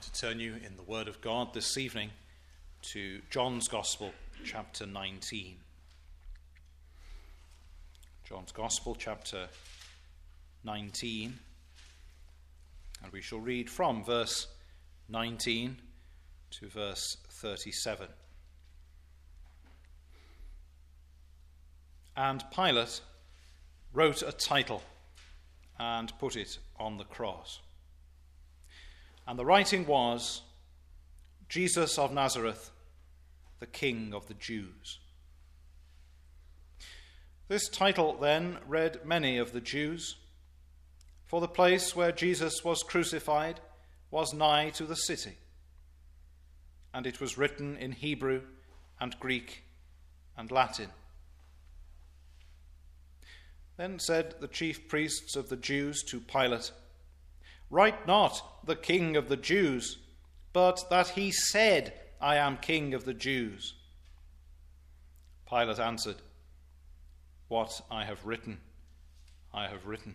To turn you in the Word of God this evening to John's Gospel, chapter 19. John's Gospel, chapter 19, and we shall read from verse 19 to verse 37. And Pilate wrote a title and put it on the cross. And the writing was, Jesus of Nazareth, the King of the Jews. This title then read many of the Jews, for the place where Jesus was crucified was nigh to the city, and it was written in Hebrew and Greek and Latin. Then said the chief priests of the Jews to Pilate, Write not the King of the Jews, but that he said, I am King of the Jews. Pilate answered, What I have written, I have written.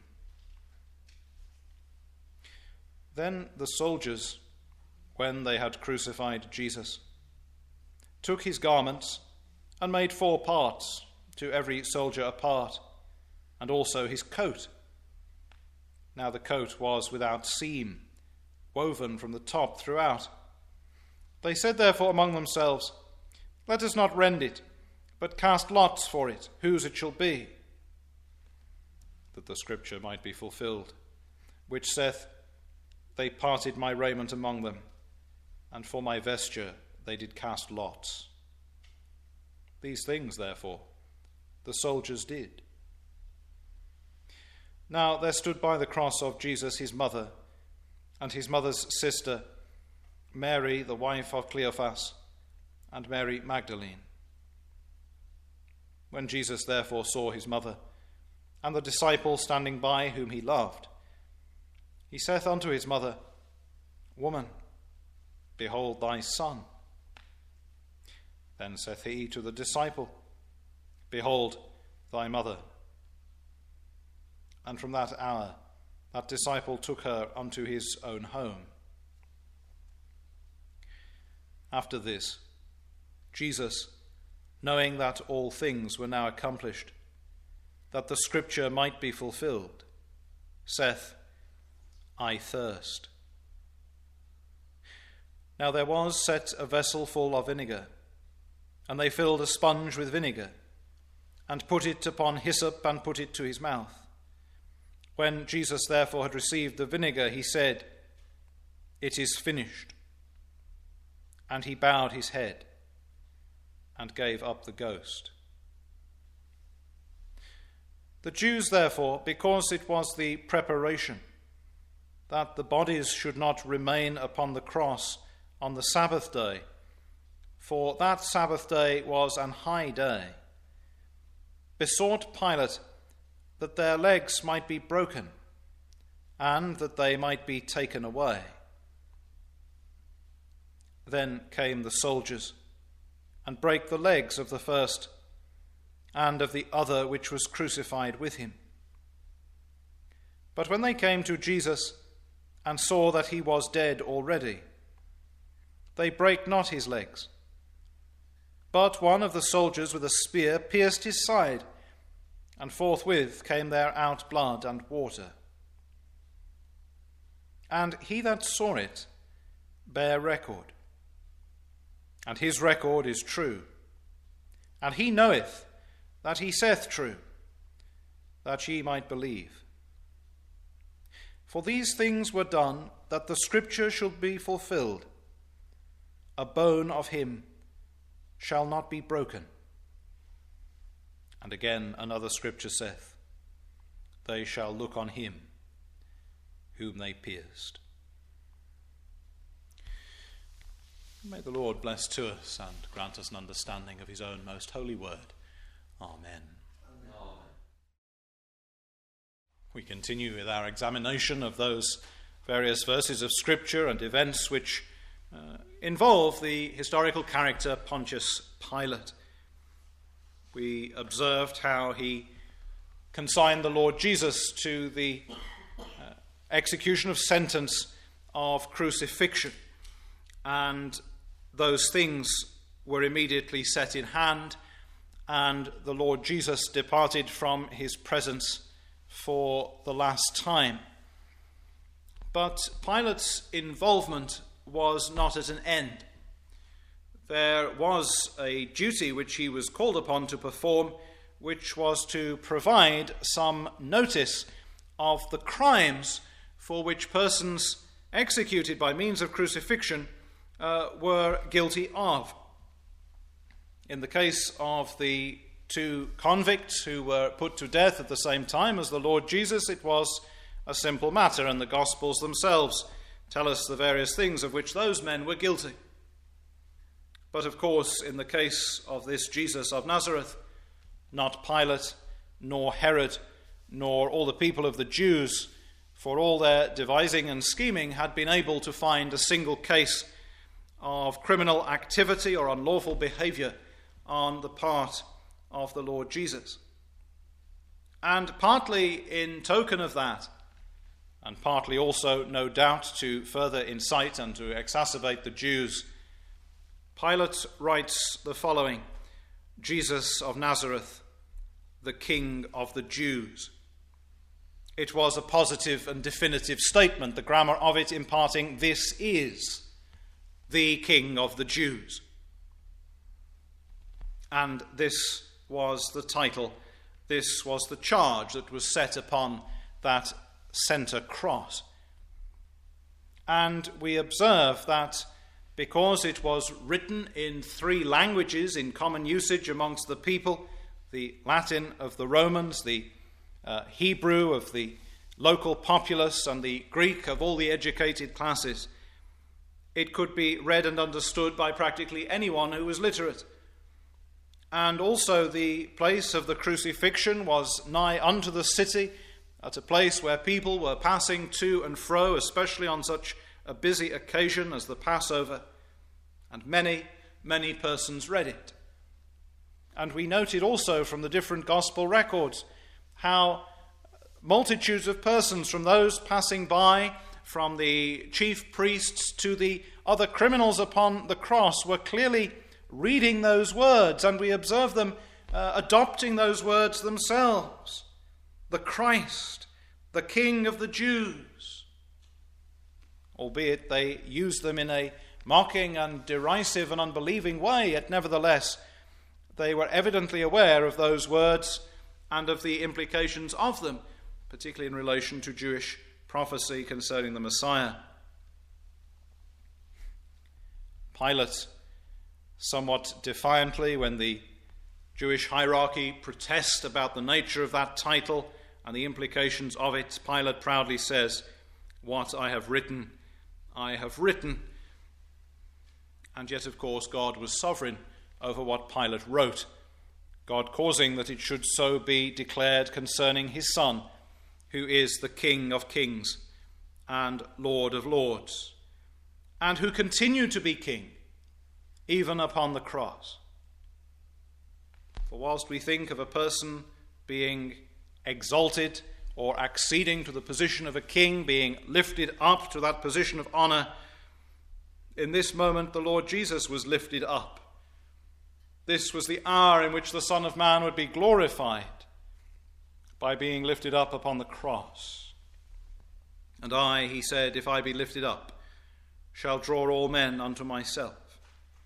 Then the soldiers, when they had crucified Jesus, took his garments and made 4 parts, to every soldier a part, and also his coat. Now the coat was without seam, woven from the top throughout. They said therefore among themselves, Let us not rend it, but cast lots for it, whose it shall be. That the scripture might be fulfilled, which saith, They parted my raiment among them, and for my vesture they did cast lots. These things, therefore, the soldiers did. Now there stood by the cross of Jesus his mother, and his mother's sister, Mary, the wife of Cleophas, and Mary Magdalene. When Jesus therefore saw his mother, and the disciple standing by whom he loved, he saith unto his mother, Woman, behold thy son. Then saith he to the disciple, Behold thy mother. And from that hour that disciple took her unto his own home. After this, Jesus, knowing that all things were now accomplished, that the scripture might be fulfilled, saith, I thirst. Now there was set a vessel full of vinegar, and they filled a sponge with vinegar, and put it upon hyssop, and put it to his mouth. When Jesus therefore had received the vinegar, he said, It is finished. And he bowed his head and gave up the ghost. The Jews therefore, because it was the preparation that the bodies should not remain upon the cross on the Sabbath day, for that Sabbath day was an high day, besought Pilate that their legs might be broken, and that they might be taken away. Then came the soldiers, and brake the legs of the first, and of the other which was crucified with him. But when they came to Jesus, and saw that he was dead already, they brake not his legs. But one of the soldiers with a spear pierced his side, and forthwith came there out blood and water. And he that saw it bare record, and his record is true, and he knoweth that he saith true, that ye might believe. For these things were done, that the scripture should be fulfilled, A bone of him shall not be broken. And again another scripture saith, They shall look on him whom they pierced. May the Lord bless to us and grant us an understanding of his own most holy word. Amen. Amen. We continue with our examination of those various verses of scripture and events which involve the historical character Pontius Pilate. We observed how he consigned the Lord Jesus to the execution of sentence of crucifixion. and those things were immediately set in hand, and the Lord Jesus departed from his presence for the last time. But Pilate's involvement was not at an end. There was a duty which he was called upon to perform, which was to provide some notice of the crimes for which persons executed by means of crucifixion were guilty of. In the case of the two convicts who were put to death at the same time as the Lord Jesus, it was a simple matter, and the Gospels themselves tell us the various things of which those men were guilty. But of course, in the case of this Jesus of Nazareth, not Pilate, nor Herod, nor all the people of the Jews, for all their devising and scheming, had been able to find a single case of criminal activity or unlawful behavior on the part of the Lord Jesus. And partly in token of that, and partly also, no doubt, to further incite and to exacerbate the Jews, Pilate writes the following: Jesus of Nazareth, the King of the Jews. It was a positive and definitive statement, the grammar of it imparting, this is the King of the Jews. And this was the title, this was the charge that was set upon that centre cross. And we observe that because it was written in 3 languages in common usage amongst the people, the Latin of the Romans, the Hebrew of the local populace, and the Greek of all the educated classes, it could be read and understood by practically anyone who was literate. And also the place of the crucifixion was nigh unto the city, at a place where people were passing to and fro, especially on such a busy occasion as the Passover, and many, many persons read it. And we noted also from the different gospel records how multitudes of persons, from those passing by, from the chief priests to the other criminals upon the cross, were clearly reading those words, and we observe them adopting those words themselves. The Christ, the King of the Jews. Albeit they used them in a mocking and derisive and unbelieving way, yet nevertheless they were evidently aware of those words and of the implications of them, particularly in relation to Jewish prophecy concerning the Messiah. Pilate, somewhat defiantly, when the Jewish hierarchy protest about the nature of that title and the implications of it, Pilate proudly says, "What I have written, I have written." And yet, of course, God was sovereign over what Pilate wrote, God causing that it should so be declared concerning his Son, who is the King of kings and Lord of lords, and who continued to be king even upon the cross. For whilst we think of a person being exalted or acceding to the position of a king, being lifted up to that position of honor, in this moment the Lord Jesus was lifted up. This was the hour in which the Son of Man would be glorified by being lifted up upon the cross. "And I," he said, "if I be lifted up, shall draw all men unto myself."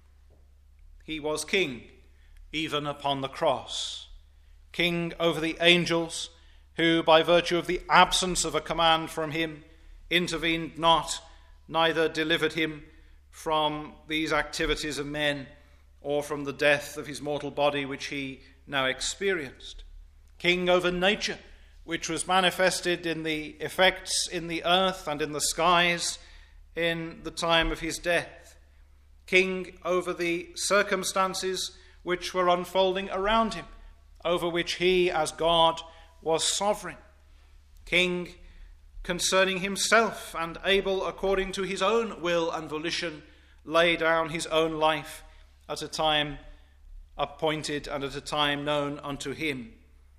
He was king even upon the cross, king over the angels, who by virtue of the absence of a command from him intervened not, neither delivered him from these activities of men or from the death of his mortal body which he now experienced. King over nature, which was manifested in the effects in the earth and in the skies in the time of his death. King over the circumstances which were unfolding around him, over which he, as God, was sovereign. King concerning himself, and able, according to his own will and volition, lay down his own life at a time appointed and at a time known unto him.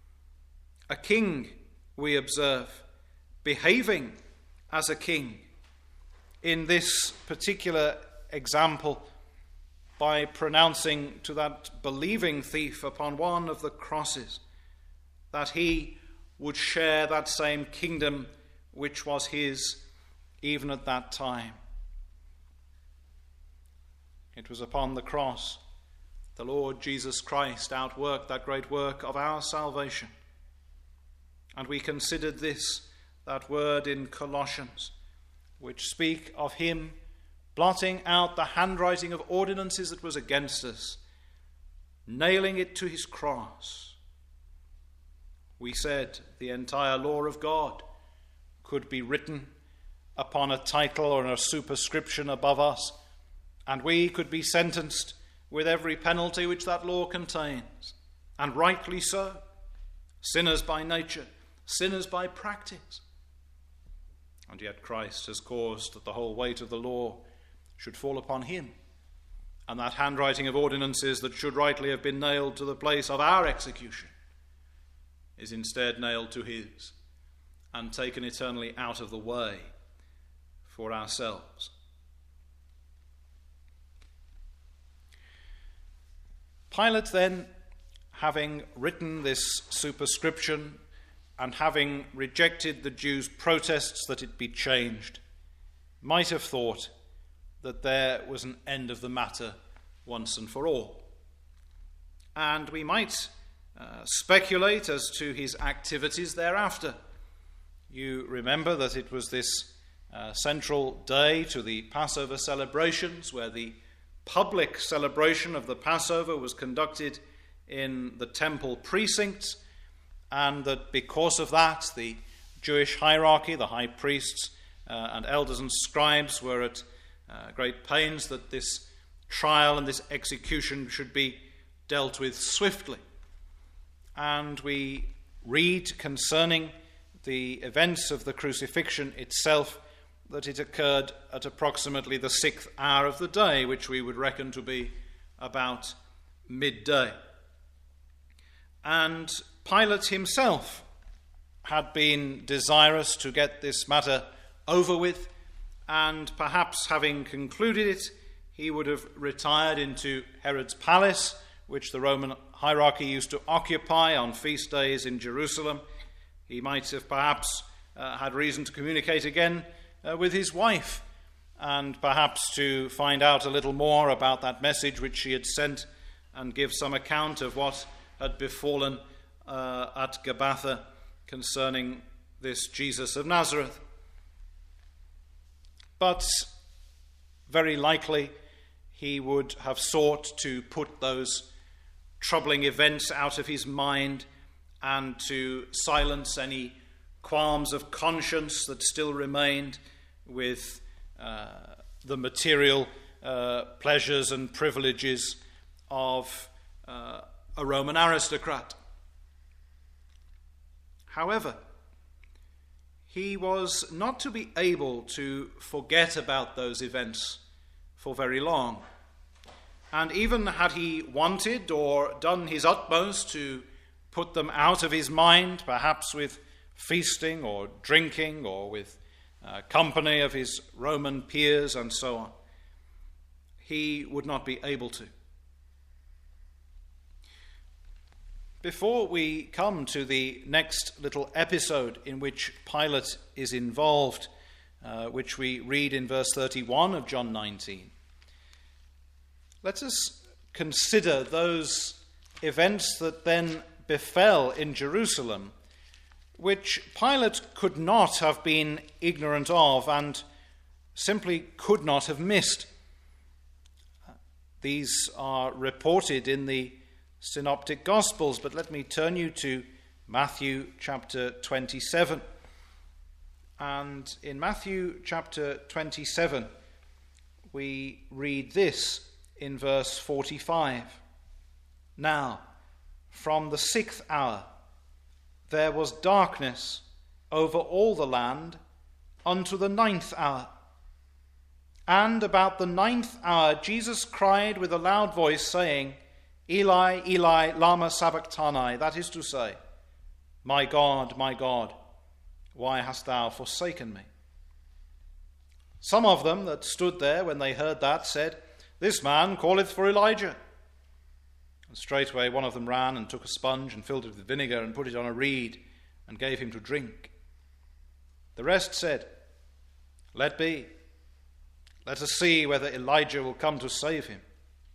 A king, we observe, behaving as a king in this particular example by pronouncing to that believing thief upon one of the crosses that he would share that same kingdom which was his even at that time. It was upon the cross the Lord Jesus Christ outworked that great work of our salvation. And we considered that word in Colossians, which speak of him blotting out the handwriting of ordinances that was against us, nailing it to his cross. We said the entire law of God could be written upon a title or a superscription above us, and we could be sentenced with every penalty which that law contains, and rightly so. Sinners by nature, sinners by practice. And yet Christ has caused that the whole weight of the law should fall upon him, and that handwriting of ordinances that should rightly have been nailed to the place of our execution is instead nailed to his and taken eternally out of the way for ourselves. Pilate then, having written this superscription and having rejected the Jews' protests that it be changed, might have thought that there was an end of the matter once and for all. And we might speculate as to his activities thereafter. You remember that it was this central day to the Passover celebrations, where the public celebration of the Passover was conducted in the temple precincts, and that because of that, the Jewish hierarchy, the high priests and elders and scribes, were at great pains that this trial and this execution should be dealt with swiftly. And we read concerning the events of the crucifixion itself that it occurred at approximately the 6th hour of the day, which we would reckon to be about midday. And Pilate himself had been desirous to get this matter over with, and perhaps having concluded it, he would have retired into Herod's palace, which the Roman hierarchy used to occupy on feast days in Jerusalem. He might have perhaps had reason to communicate again with his wife, and perhaps to find out a little more about that message which she had sent, and give some account of what had befallen at Gabbatha concerning this Jesus of Nazareth. But very likely he would have sought to put those troubling events out of his mind and to silence any qualms of conscience that still remained with the material pleasures and privileges of a Roman aristocrat. However, he was not to be able to forget about those events for very long. And even had he wanted or done his utmost to put them out of his mind, perhaps with feasting or drinking or with company of his Roman peers and so on, he would not be able to. Before we come to the next little episode in which Pilate is involved, which we read in verse 31 of John 19, let us consider those events that then befell in Jerusalem, which Pilate could not have been ignorant of and simply could not have missed. These are reported in the Synoptic Gospels, but let me turn you to Matthew chapter 27. And in Matthew chapter 27, we read this in verse 45. Now, from the 6th hour, there was darkness over all the land unto the 9th hour. And about the 9th hour, Jesus cried with a loud voice, saying, Eli, Eli, lama sabachthani, that is to say, my God, why hast thou forsaken me? Some of them that stood there when they heard that said, This man calleth for Elijah. And straightway one of them ran and took a sponge and filled it with vinegar and put it on a reed and gave him to drink. The rest said, Let be. Let us see whether Elijah will come to save him.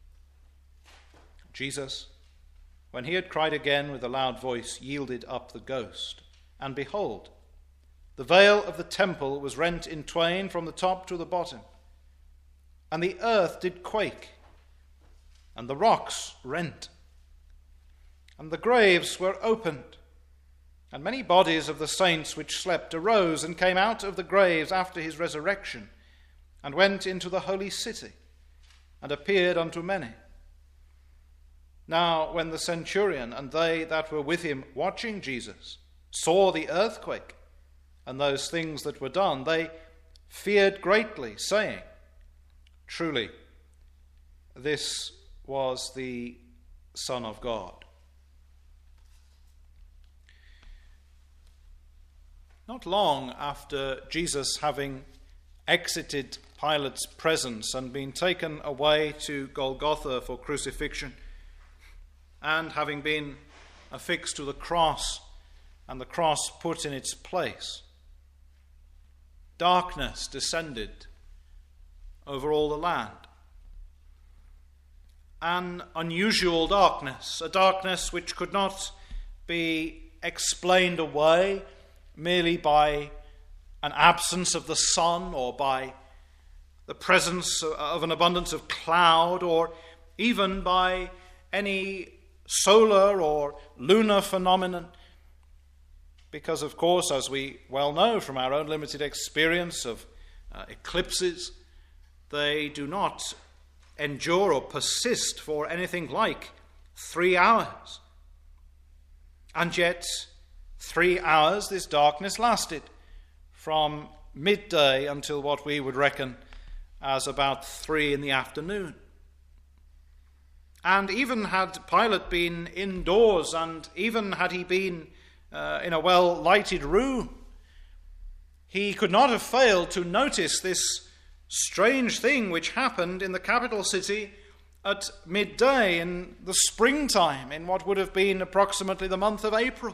Jesus, when he had cried again with a loud voice, yielded up the ghost. And behold, the veil of the temple was rent in twain from the top to the bottom. And the earth did quake, and the rocks rent. And the graves were opened. And many bodies of the saints which slept arose and came out of the graves after his resurrection, and went into the holy city, and appeared unto many. Now when the centurion and they that were with him watching Jesus saw the earthquake and those things that were done, they feared greatly, saying, Truly, this was the Son of God. Not long after Jesus having exited Pilate's presence and been taken away to Golgotha for crucifixion, and having been affixed to the cross and the cross put in its place, darkness descended over all the land. An unusual darkness, a darkness which could not be explained away merely by an absence of the sun or by the presence of an abundance of cloud or even by any solar or lunar phenomenon. Because, of course, as we well know from our own limited experience of eclipses, they do not endure or persist for anything like 3 hours. And yet, 3 hours this darkness lasted, from midday until what we would reckon as about 3 in the afternoon. And even had Pilate been indoors, and even had he been in a well-lighted room, he could not have failed to notice this strange thing which happened in the capital city at midday in the springtime, in what would have been approximately the month of April.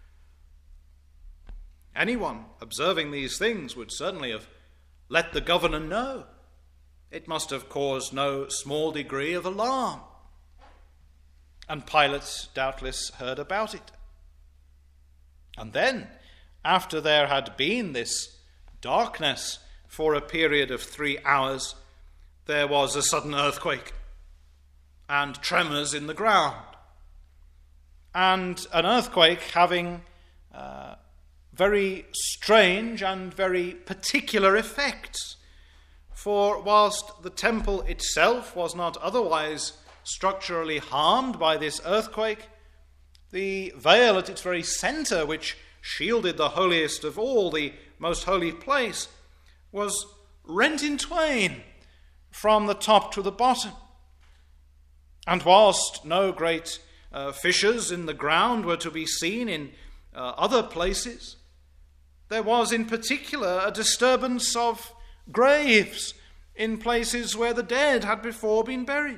Anyone observing these things would certainly have let the governor know. It must have caused no small degree of alarm. And Pilate doubtless heard about it. And then, after there had been this darkness for a period of 3 hours, there was a sudden earthquake and tremors in the ground. And an earthquake having very strange and very particular effects. For whilst the temple itself was not otherwise structurally harmed by this earthquake, the veil at its very center, which shielded the holiest of all, the most holy place, was rent in twain from the top to the bottom. And whilst no great fissures in the ground were to be seen in other places, there was in particular a disturbance of graves in places where the dead had before been buried.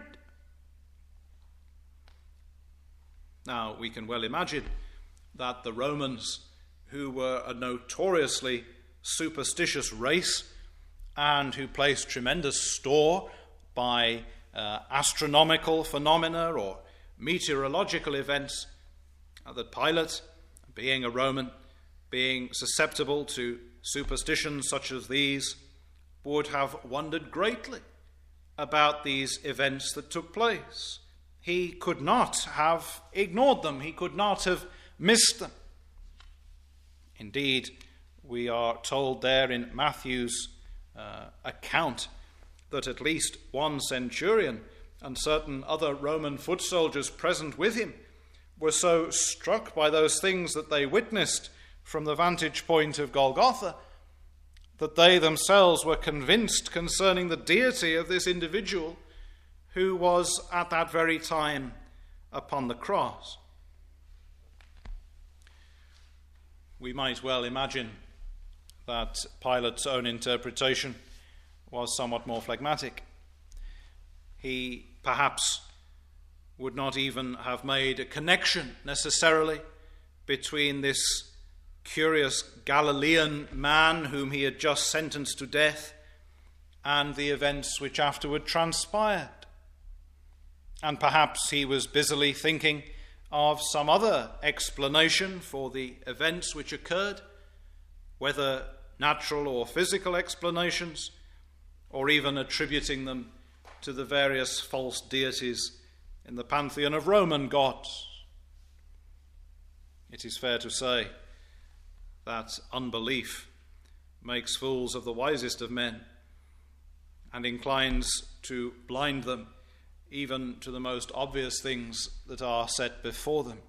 Now, we can well imagine that the Romans, who were a notoriously superstitious race and who placed tremendous store by astronomical phenomena or meteorological events, that Pilate, being a Roman, being susceptible to superstitions such as these, would have wondered greatly about these events that took place. He could not have ignored them. He could not have missed them. Indeed, we are told there in Matthew's account that at least one centurion and certain other Roman foot soldiers present with him were so struck by those things that they witnessed from the vantage point of Golgotha that they themselves were convinced concerning the deity of this individual who was at that very time upon the cross. We might well imagine that Pilate's own interpretation was somewhat more phlegmatic. He perhaps would not even have made a connection necessarily between this curious Galilean man whom he had just sentenced to death and the events which afterward transpired. And perhaps he was busily thinking of some other explanation for the events which occurred, whether natural or physical explanations, or even attributing them to the various false deities in the pantheon of Roman gods. It is fair to say that unbelief makes fools of the wisest of men and inclines to blind them even to the most obvious things that are set before them.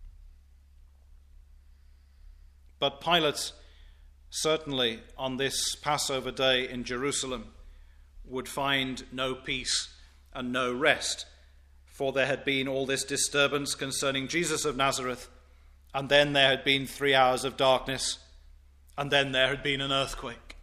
But Pilate, certainly on this Passover day in Jerusalem, would find no peace and no rest, for there had been all this disturbance concerning Jesus of Nazareth, and then there had been 3 hours of darkness, and then there had been an earthquake.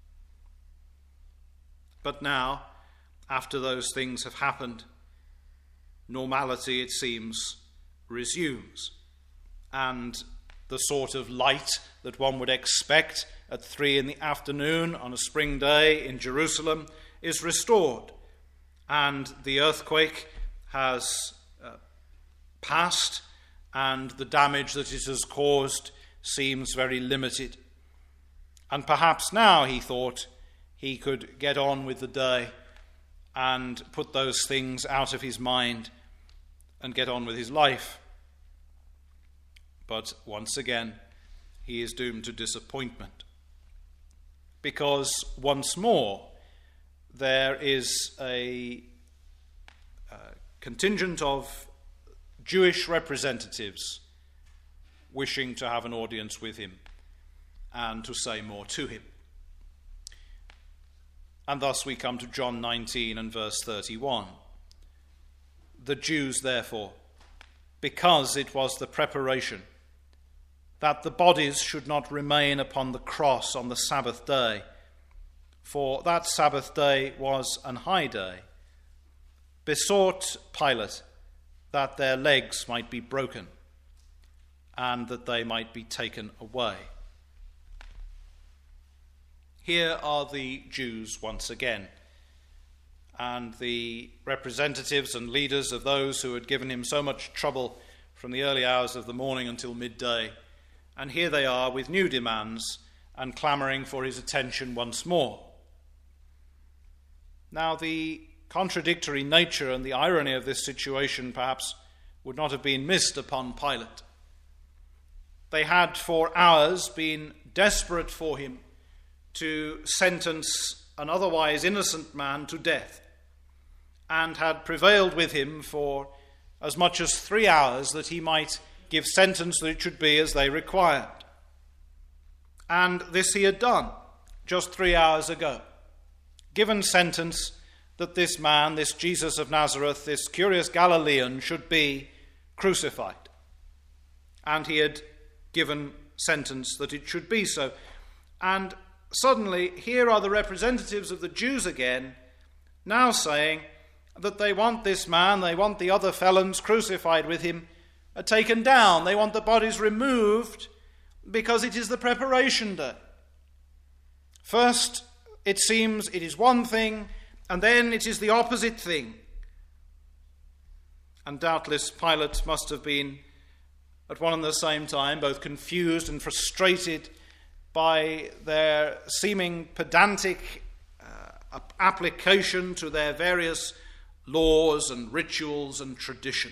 But now, after those things have happened, normality, it seems, resumes, and the sort of light that one would expect at 3 p.m. on a spring day in Jerusalem is restored, and the earthquake has passed, and the damage that it has caused seems very limited. And perhaps now, he thought, he could get on with the day and put those things out of his mind and get on with his life. But once again, he is doomed to disappointment, because once more there is a contingent of Jewish representatives wishing to have an audience with him and to say more to him. And thus we come to John 19 and verse 31. The Jews, therefore, because it was the preparation that the bodies should not remain upon the cross on the Sabbath day, for that Sabbath day was an high day, besought Pilate that their legs might be broken and that they might be taken away. Here are the Jews once again, and the representatives and leaders of those who had given him so much trouble from the early hours of the morning until midday. And here they are with new demands and clamouring for his attention once more. Now, the contradictory nature and the irony of this situation perhaps would not have been missed upon Pilate. They had for hours been desperate for him to sentence an otherwise innocent man to death, and had prevailed with him for as much as 3 hours that he might give sentence that it should be as they required. And this he had done just 3 hours ago, given sentence that this man, this Jesus of Nazareth, this curious Galilean, should be crucified. And he had given sentence that it should be so. And suddenly, here are the representatives of the Jews again, now saying that they want this man, they want the other felons crucified with him, taken down. They want the bodies removed because it is the preparation day. First, it seems it is one thing, and then it is the opposite thing. And doubtless Pilate must have been at one and the same time both confused and frustrated by their seeming pedantic application to their various laws and rituals and traditions.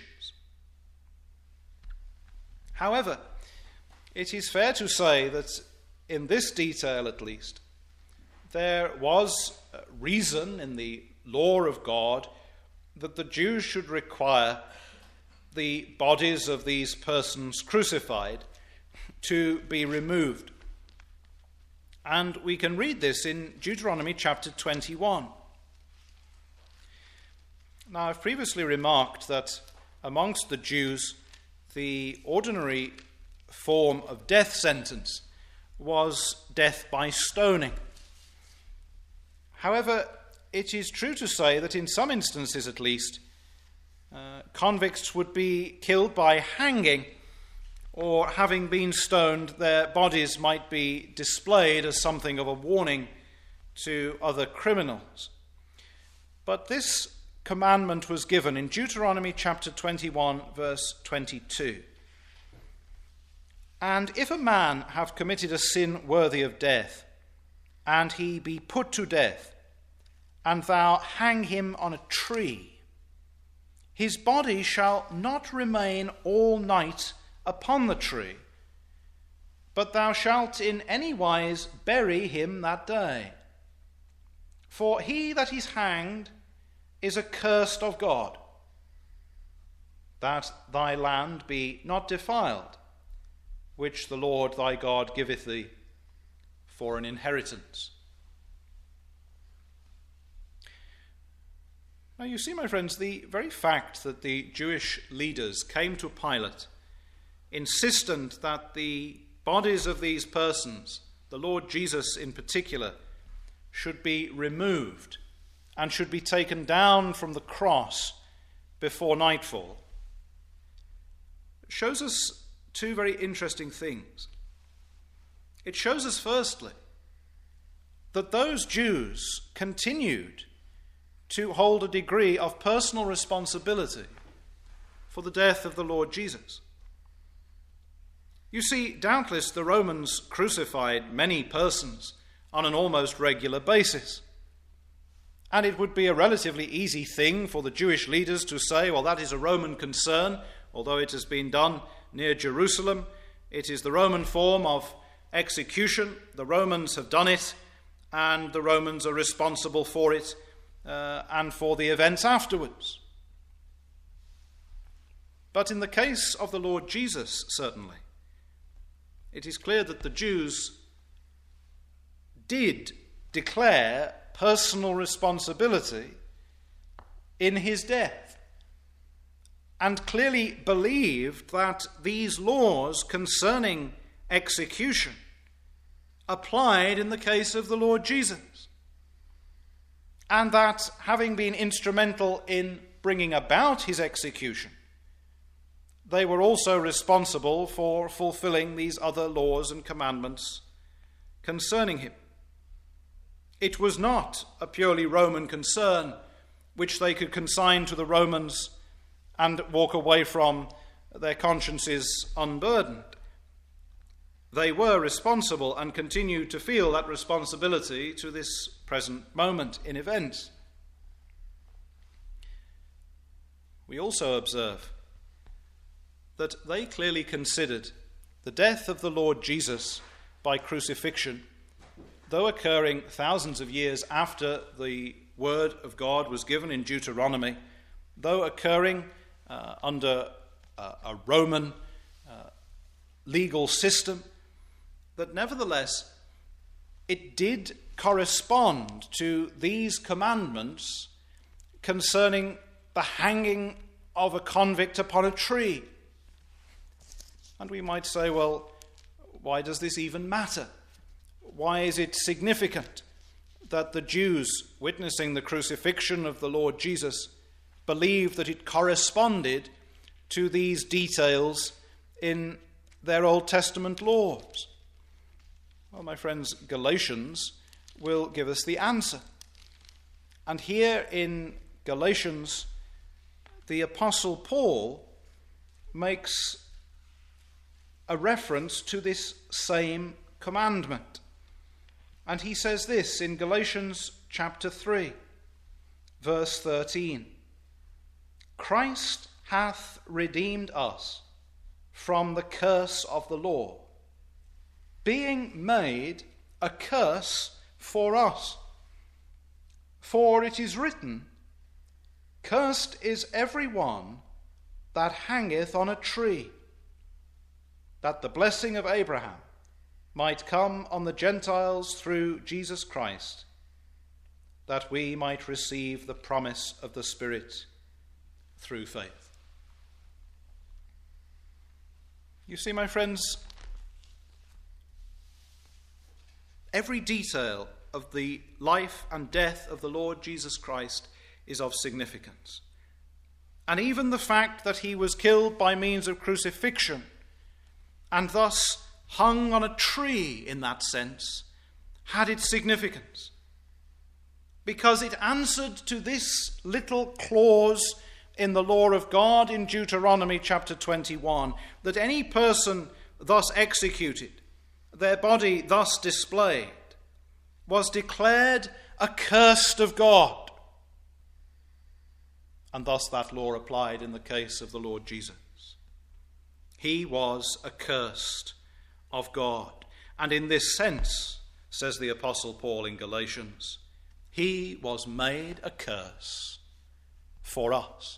However, it is fair to say that in this detail at least, there was reason in the law of God that the Jews should require the bodies of these persons crucified to be removed. And we can read this in Deuteronomy chapter 21. Now, I've previously remarked that amongst the Jews, the ordinary form of death sentence was death by stoning. However, it is true to say that in some instances at least, convicts would be killed by hanging, or having been stoned, their bodies might be displayed as something of a warning to other criminals. But this commandment was given in Deuteronomy chapter 21, verse 22. And if a man have committed a sin worthy of death, and he be put to death, and thou hang him on a tree, his body shall not remain all night upon the tree, but thou shalt in any wise bury him that day. For he that is hanged is accursed of God, that thy land be not defiled, which the Lord thy God giveth thee for an inheritance. Now you see, my friends, the very fact that the Jewish leaders came to Pilate insistent that the bodies of these persons, the Lord Jesus in particular, should be removed and should be taken down from the cross before nightfall, shows us two very interesting things. It shows us, firstly, that those Jews continued to hold a degree of personal responsibility for the death of the Lord Jesus. You see, doubtless the Romans crucified many persons on an almost regular basis. And it would be a relatively easy thing for the Jewish leaders to say, well, that is a Roman concern, although it has been done near Jerusalem. It is the Roman form of execution. The Romans have done it, and the Romans are responsible for it and for the events afterwards. But in the case of the Lord Jesus, certainly, it is clear that the Jews did declare personal responsibility in his death, and clearly believed that these laws concerning execution applied in the case of the Lord Jesus, and that having been instrumental in bringing about his execution, they were also responsible for fulfilling these other laws and commandments concerning him. It was not a purely Roman concern which they could consign to the Romans and walk away from, their consciences unburdened. They were responsible and continue to feel that responsibility to this present moment in events. We also observe that they clearly considered the death of the Lord Jesus by crucifixion, though occurring thousands of years after the word of God was given in Deuteronomy, though occurring under a Roman legal system, that nevertheless it did correspond to these commandments concerning the hanging of a convict upon a tree. And we might say, well, why does this even matter? Why is it significant that the Jews witnessing the crucifixion of the Lord Jesus believed that it corresponded to these details in their Old Testament laws? Well, my friends, Galatians will give us the answer. And here in Galatians, the Apostle Paul makes a reference to this same commandment. And he says this in Galatians chapter 3, verse 13. Christ hath redeemed us from the curse of the law, being made a curse for us. For it is written, Cursed is every one that hangeth on a tree, that the blessing of Abraham might come on the Gentiles through Jesus Christ, that we might receive the promise of the Spirit through faith. You see, my friends, every detail of the life and death of the Lord Jesus Christ is of significance. And even the fact that he was killed by means of crucifixion and thus hung on a tree in that sense had its significance, because it answered to this little clause in the law of God in Deuteronomy chapter 21, that any person thus executed, their body thus displayed, was declared accursed of God. And thus that law applied in the case of the Lord Jesus. He was accursed of God. And in this sense, says the Apostle Paul in Galatians, he was made a curse for us.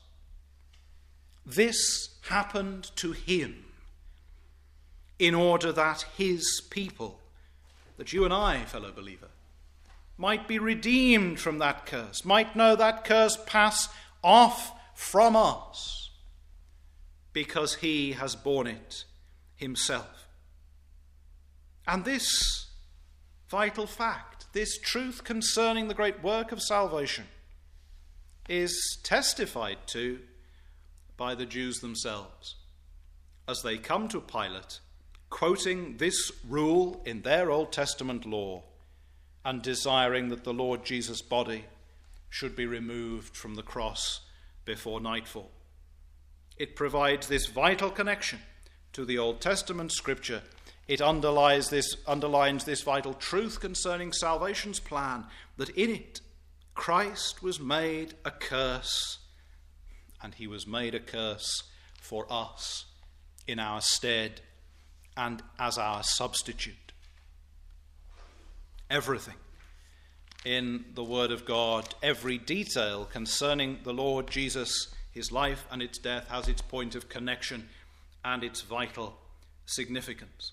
This happened to him in order that his people, that you and I, fellow believer, might be redeemed from that curse, might know that curse pass off from us, because he has borne it himself. And this vital fact, this truth concerning the great work of salvation, is testified to by the Jews themselves as they come to Pilate, quoting this rule in their Old Testament law and desiring that the Lord Jesus' body should be removed from the cross before nightfall. It provides this vital connection to the Old Testament scripture. It underlines this vital truth concerning salvation's plan, that in it Christ was made a curse, and he was made a curse for us in our stead and as our substitute. Everything in the Word of God, every detail concerning the Lord Jesus, his life and its death, has its point of connection and its vital significance.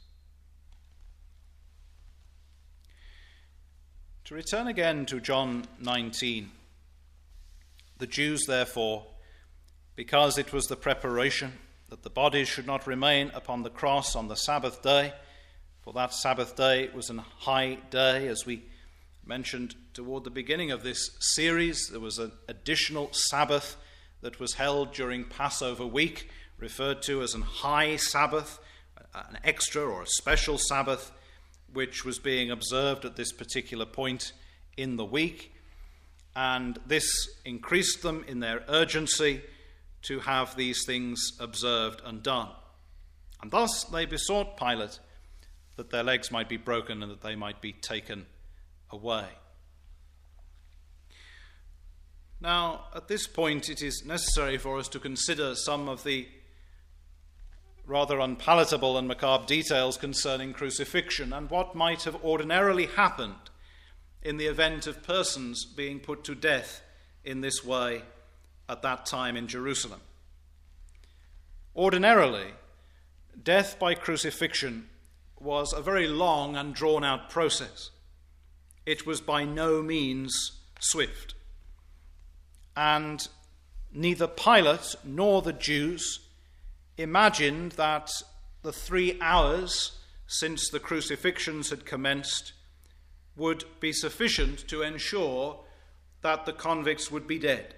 To return again to John 19, the Jews, therefore, because it was the preparation that the bodies should not remain upon the cross on the Sabbath day, for that Sabbath day was an high day, as we mentioned toward the beginning of this series. There was an additional Sabbath that was held during Passover week, referred to as an high Sabbath, an extra or a special Sabbath, which was being observed at this particular point in the week. And this increased them in their urgency to have these things observed and done. And thus they besought Pilate that their legs might be broken and that they might be taken away. Now, at this point, it is necessary for us to consider some of the rather unpalatable and macabre details concerning crucifixion and what might have ordinarily happened in the event of persons being put to death in this way at that time in Jerusalem. Ordinarily, death by crucifixion was a very long and drawn-out process. It was by no means swift. And neither Pilate nor the Jews imagined that the 3 hours since the crucifixions had commenced would be sufficient to ensure that the convicts would be dead.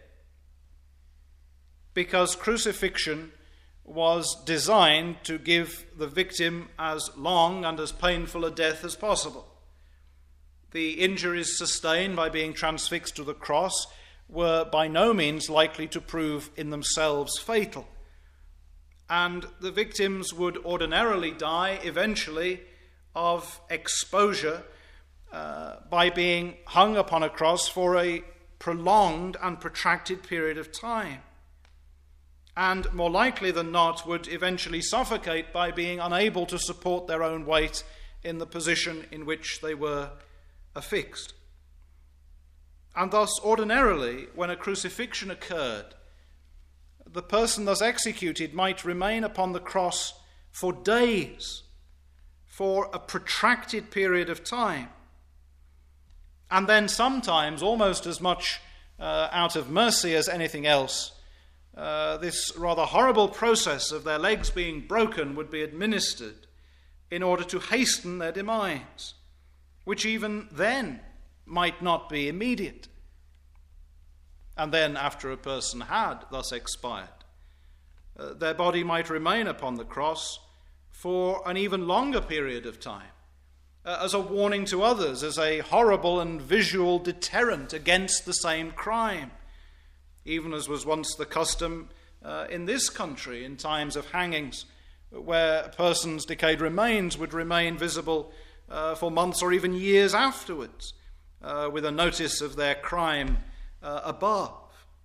Because crucifixion was designed to give the victim as long and as painful a death as possible. The injuries sustained by being transfixed to the cross were by no means likely to prove in themselves fatal. And the victims would ordinarily die eventually of exposure by being hung upon a cross for a prolonged and protracted period of time. And more likely than not would eventually suffocate by being unable to support their own weight in the position in which they were affixed. And thus, ordinarily, when a crucifixion occurred, the person thus executed might remain upon the cross for days, for a protracted period of time. And then sometimes, almost as much out of mercy as anything else, this rather horrible process of their legs being broken would be administered in order to hasten their demise, which even then might not be immediate. And then, after a person had thus expired, their body might remain upon the cross for an even longer period of time, as a warning to others, as a horrible and visual deterrent against the same crime, even as was once the custom in this country in times of hangings, where a person's decayed remains would remain visible for months or even years afterwards, with a notice of their crime above.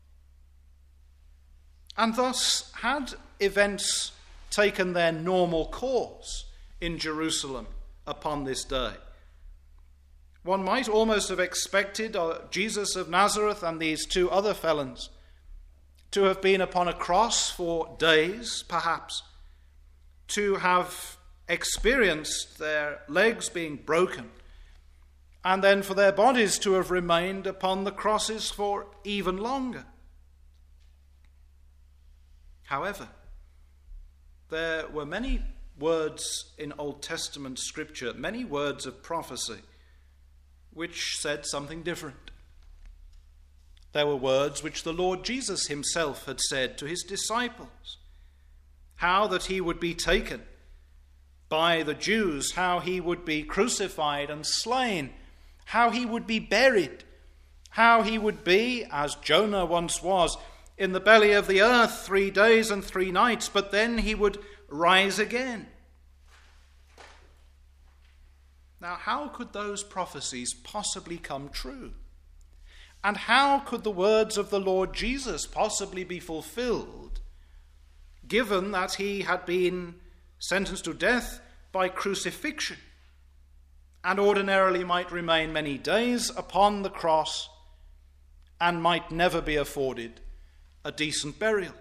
And thus, had events taken their normal course in Jerusalem upon this day, one might almost have expected Jesus of Nazareth and these two other felons to have been upon a cross for days, perhaps, to have experienced their legs being broken, and then for their bodies to have remained upon the crosses for even longer. However, there were many words in Old Testament scripture, many words of prophecy, which said something different. There were words which the Lord Jesus himself had said to his disciples, how that he would be taken by the Jews, how he would be crucified and slain, how he would be buried, how he would be, as Jonah once was, in the belly of the earth 3 days and 3 nights, but then he would rise again. Now, how could those prophecies possibly come true? And how could the words of the Lord Jesus possibly be fulfilled, given that he had been sentenced to death by crucifixion, and ordinarily might remain many days upon the cross, and might never be afforded a decent burial?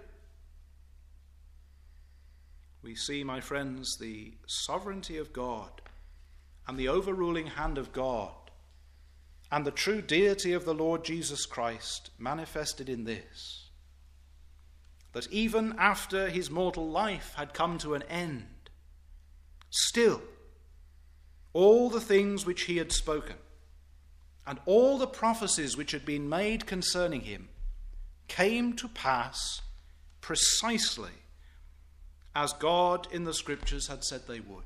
We see, my friends, the sovereignty of God and the overruling hand of God and the true deity of the Lord Jesus Christ manifested in this, that even after his mortal life had come to an end, still all the things which he had spoken and all the prophecies which had been made concerning him came to pass precisely as God in the scriptures had said they would.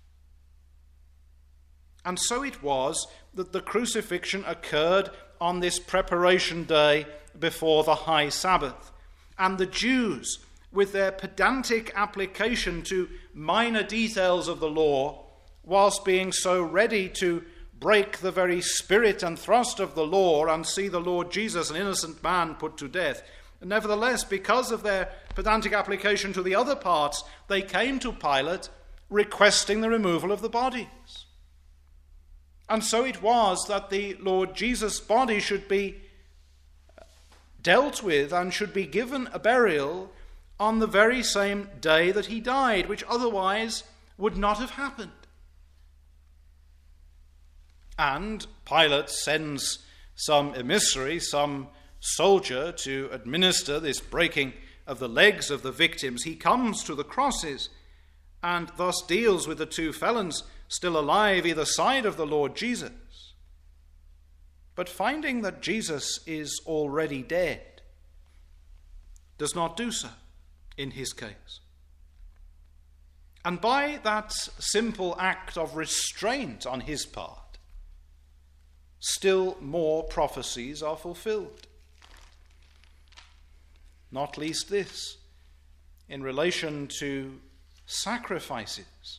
And so it was that the crucifixion occurred on this preparation day before the high Sabbath, and the Jews, with their pedantic application to minor details of the law, whilst being so ready to break the very spirit and thrust of the law and see the Lord Jesus, an innocent man, put to death, nevertheless, because of their pedantic application to the other parts, they came to Pilate requesting the removal of the bodies. And so it was that the Lord Jesus' body should be dealt with and should be given a burial on the very same day that he died, which otherwise would not have happened. And Pilate sends some emissary, some soldier, to administer this breaking of the legs of the victims. He comes to the crosses and thus deals with the two felons still alive either side of the Lord Jesus. But finding that Jesus is already dead, does not do so in his case. And by that simple act of restraint on his part, still more prophecies are fulfilled. Not least this, in relation to sacrifices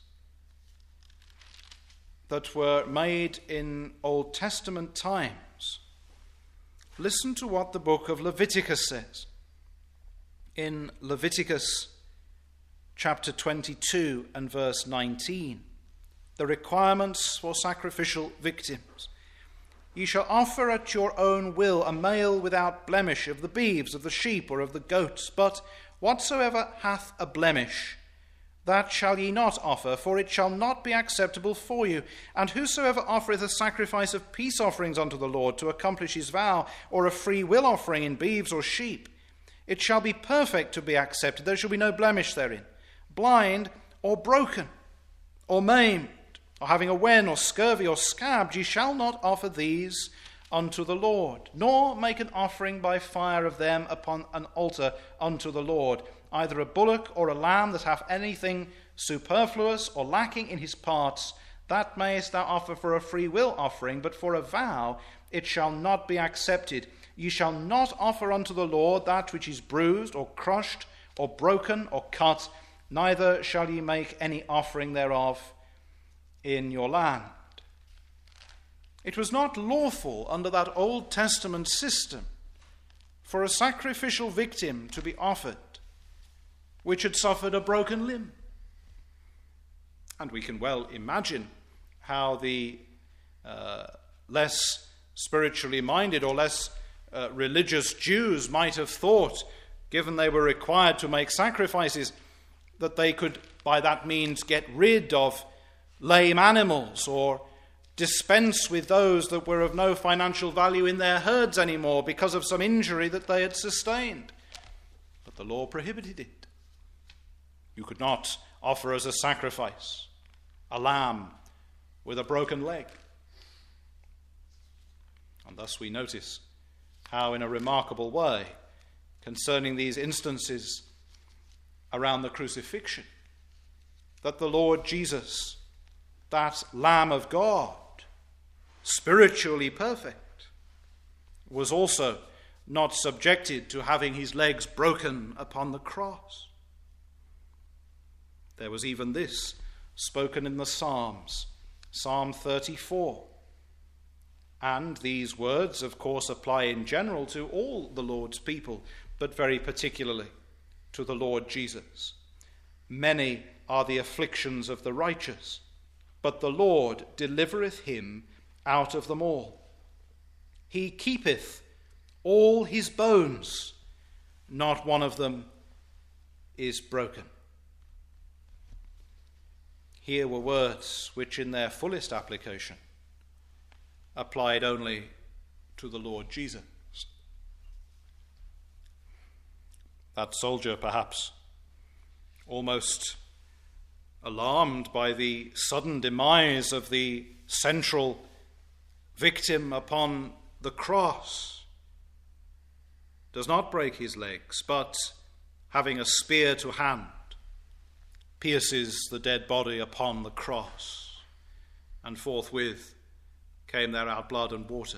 that were made in Old Testament times. Listen to what the book of Leviticus says. In Leviticus chapter 22 and verse 19, the requirements for sacrificial victims. Ye shall offer at your own will a male without blemish of the beeves, of the sheep, or of the goats. But whatsoever hath a blemish, that shall ye not offer, for it shall not be acceptable for you. And whosoever offereth a sacrifice of peace offerings unto the Lord to accomplish his vow, or a free will offering in beeves or sheep, it shall be perfect to be accepted. There shall be no blemish therein. Blind or broken or maimed or having a wen, or scurvy, or scabs, ye shall not offer these unto the Lord, nor make an offering by fire of them upon an altar unto the Lord, either a bullock or a lamb that hath anything superfluous or lacking in his parts, that mayest thou offer for a free will offering, but for a vow it shall not be accepted. Ye shall not offer unto the Lord that which is bruised, or crushed, or broken, or cut, neither shall ye make any offering thereof in your land. It was not lawful under that Old Testament system for a sacrificial victim to be offered which had suffered a broken limb. And we can well imagine how the less spiritually minded or less religious Jews might have thought, given they were required to make sacrifices, that they could by that means get rid of lame animals or dispense with those that were of no financial value in their herds anymore because of some injury that they had sustained. But the law prohibited it. You could not offer as a sacrifice a lamb with a broken leg. And thus we notice how, in a remarkable way, concerning these instances around the crucifixion, that the Lord Jesus, that Lamb of God, spiritually perfect, was also not subjected to having his legs broken upon the cross. There was even this spoken in the Psalms, Psalm 34. And these words, of course, apply in general to all the Lord's people, but very particularly to the Lord Jesus. Many are the afflictions of the righteous, but the Lord delivereth him out of them all. He keepeth all his bones, not one of them is broken. Here were words which in their fullest application applied only to the Lord Jesus. That soldier, perhaps, almost alarmed by the sudden demise of the central victim upon the cross, does not break his legs, but, having a spear to hand, pierces the dead body upon the cross, and forthwith came there out blood and water.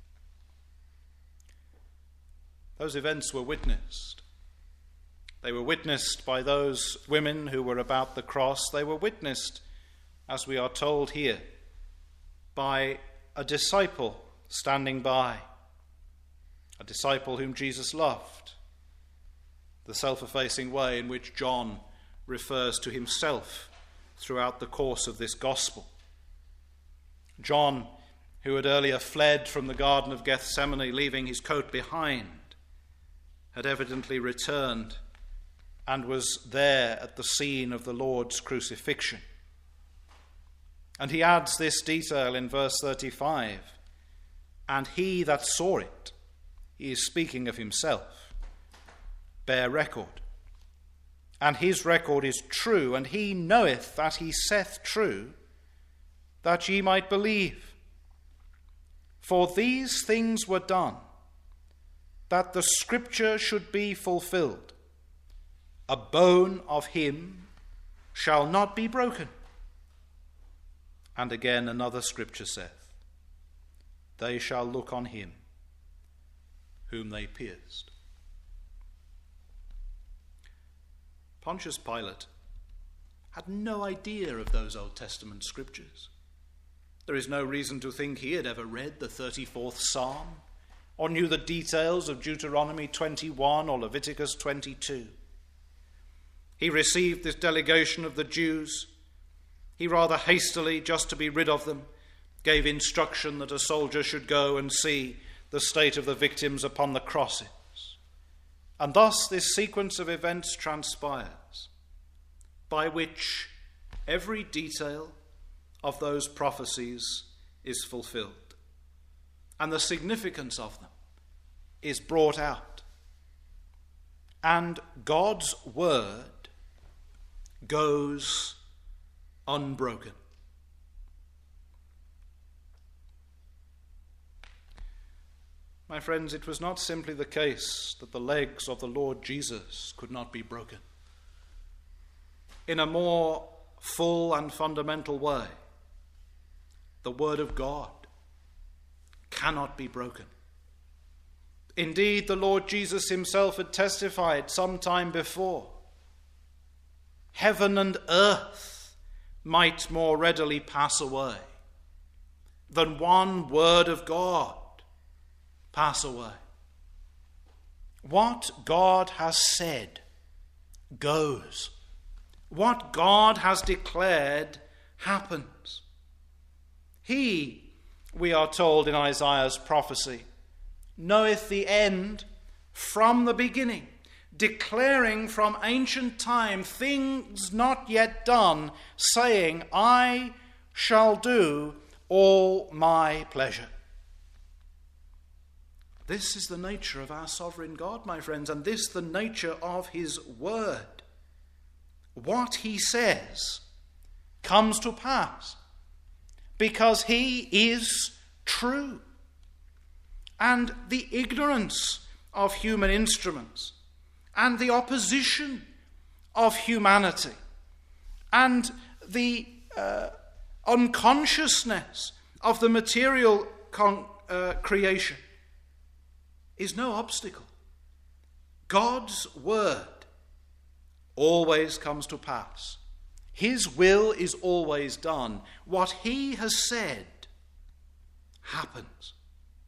Those events were witnessed. They were witnessed by those women who were about the cross. They were witnessed, as we are told here, by a disciple standing by, a disciple whom Jesus loved, the self-effacing way in which John refers to himself throughout the course of this gospel. John, who had earlier fled from the Garden of Gethsemane, leaving his coat behind, had evidently returned and was there at the scene of the Lord's crucifixion. And he adds this detail in verse 35, and he that saw it, he is speaking of himself, bare record. And his record is true, and he knoweth that he saith true, that ye might believe. For these things were done, that the scripture should be fulfilled. A bone of him shall not be broken. And again another scripture saith, they shall look on him whom they pierced. Pontius Pilate had no idea of those Old Testament scriptures. There is no reason to think he had ever read the 34th Psalm or knew the details of Deuteronomy 21 or Leviticus 22. He received this delegation of the Jews. He rather hastily, just to be rid of them, gave instruction that a soldier should go and see the state of the victims upon the crosses. And thus this sequence of events transpires, by which every detail of those prophecies is fulfilled, and the significance of them is brought out. And God's word goes unbroken. My friends, it was not simply the case that the legs of the Lord Jesus could not be broken. In a more full and fundamental way, the Word of God cannot be broken. Indeed, the Lord Jesus himself had testified some time before, heaven and earth might more readily pass away than one word of God pass away. What God has said goes. What God has declared happens. He, we are told in Isaiah's prophecy, knoweth the end from the beginning, declaring from ancient time things not yet done, saying, I shall do all my pleasure. This is the nature of our sovereign God, my friends, and this the nature of his word. What he says comes to pass because he is true. And the ignorance of human instruments and the opposition of humanity and the unconsciousness of the material creation is no obstacle. God's word always comes to pass. His will is always done. What he has said happens.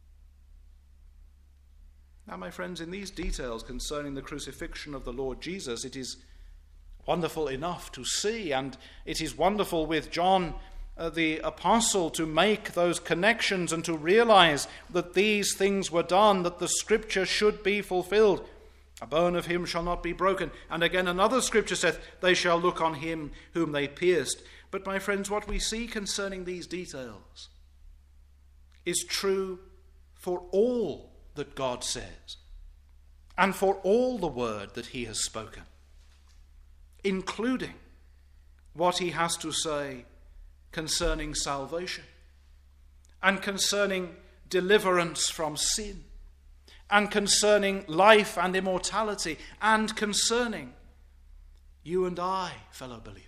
Now, my friends, in these details concerning the crucifixion of the Lord Jesus, it is wonderful enough to see, and it is wonderful with John the apostle to make those connections and to realize that these things were done, that the scripture should be fulfilled. A bone of him shall not be broken. And again another scripture saith, they shall look on him whom they pierced. But my friends, what we see concerning these details is true for all that God says and for all the word that he has spoken, including what he has to say concerning salvation and concerning deliverance from sin and concerning life and immortality and concerning you and I, fellow believer.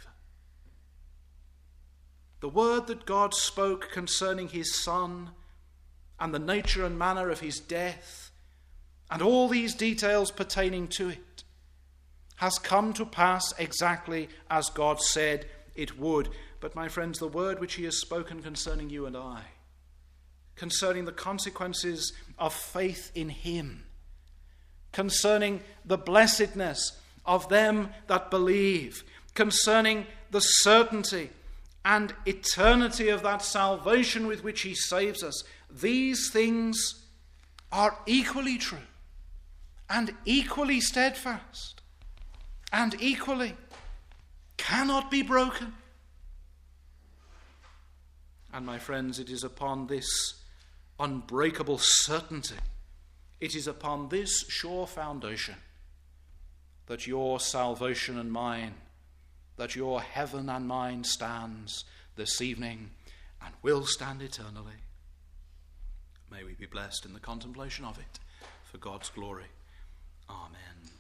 The word that God spoke concerning his Son and the nature and manner of his death and all these details pertaining to it has come to pass exactly as God said it would. But my friends, the word which he has spoken concerning you and I, concerning the consequences of faith in him, concerning the blessedness of them that believe, concerning the certainty and eternity of that salvation with which he saves us, these things are equally true and equally steadfast and equally cannot be broken. And my friends, it is upon this unbreakable certainty, it is upon this sure foundation that your salvation and mine, that your heaven and mine stands this evening and will stand eternally. May we be blessed in the contemplation of it for God's glory. Amen.